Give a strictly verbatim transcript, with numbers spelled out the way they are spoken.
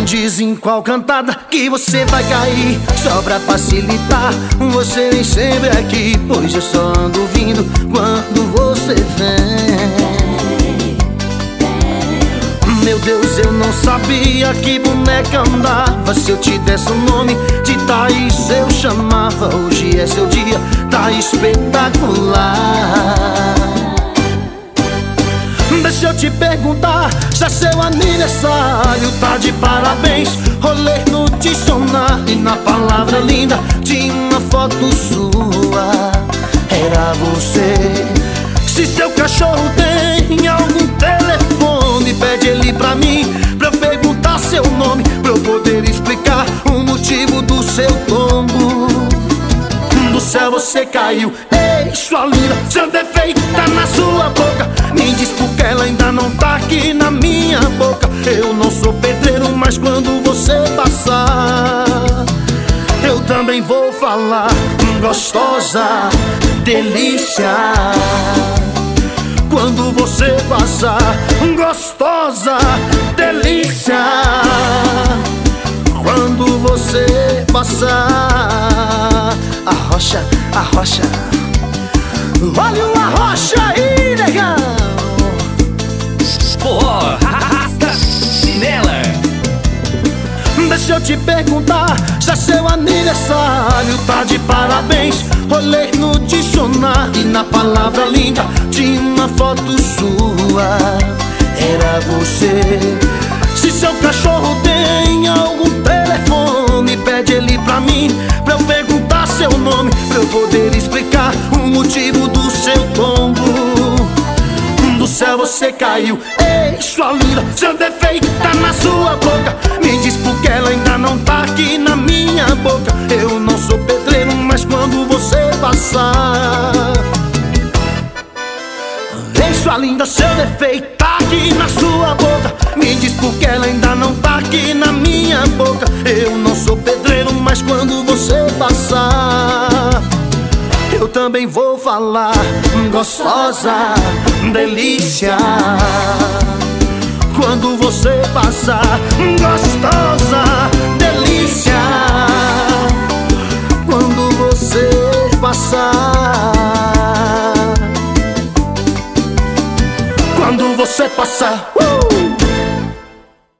diz em qual cantada que você vai cair. Só pra facilitar, você nem sempre é aqui, pois eu só ando vindo quando você vem. Meu Deus, eu não sabia que boneca andava. Se eu te desse o nome de Thaís, eu chamava. Hoje é seu dia, tá espetacular. Deixa eu te perguntar, já seu aniversário tá de parabéns. Rolei no dicionário e na palavra linda tinha uma foto sua. Era você. Se seu cachorro tem algum telefone, pede ele pra mim, pra eu perguntar seu nome, pra eu poder explicar o motivo do seu tombo. Do céu você caiu, ei, sua linda, seu defeito tá na sua boca. Me diz porque ela ainda não tá aqui na minha boca. Eu não sou pedreiro, mas quando você passar, eu também vou falar. Gostosa, delícia. Quando você passar, gostosa, delícia. Quando você passar, arrocha, arrocha. Olha o arrocha aí, negão. Forró, arrasta chinela. Deixa eu te perguntar, já seu aniversário tá de parabéns. Olhei no dicionário e na palavra linda tinha uma foto sua. Era você. Se seu cachorro tem algum telefone, pede ele pra mim, pra eu perguntar seu nome, pra eu poder explicar o motivo do seu tombo. Do céu você caiu, ei, sua linda, seu defeito tá na sua boca. Me diz porque ela ainda não tá aqui na minha boca. Eu não sou pedreiro, mas quando você passar, ei, sua linda, seu defeito tá aqui na sua boca. Me diz porque ela ainda não tá aqui na minha boca. Eu não sou pedreiro, mas quando você passar, eu também vou falar. Gostosa, delícia. Quando você passar, gostosa, delícia. Quando você passar, quando você passar.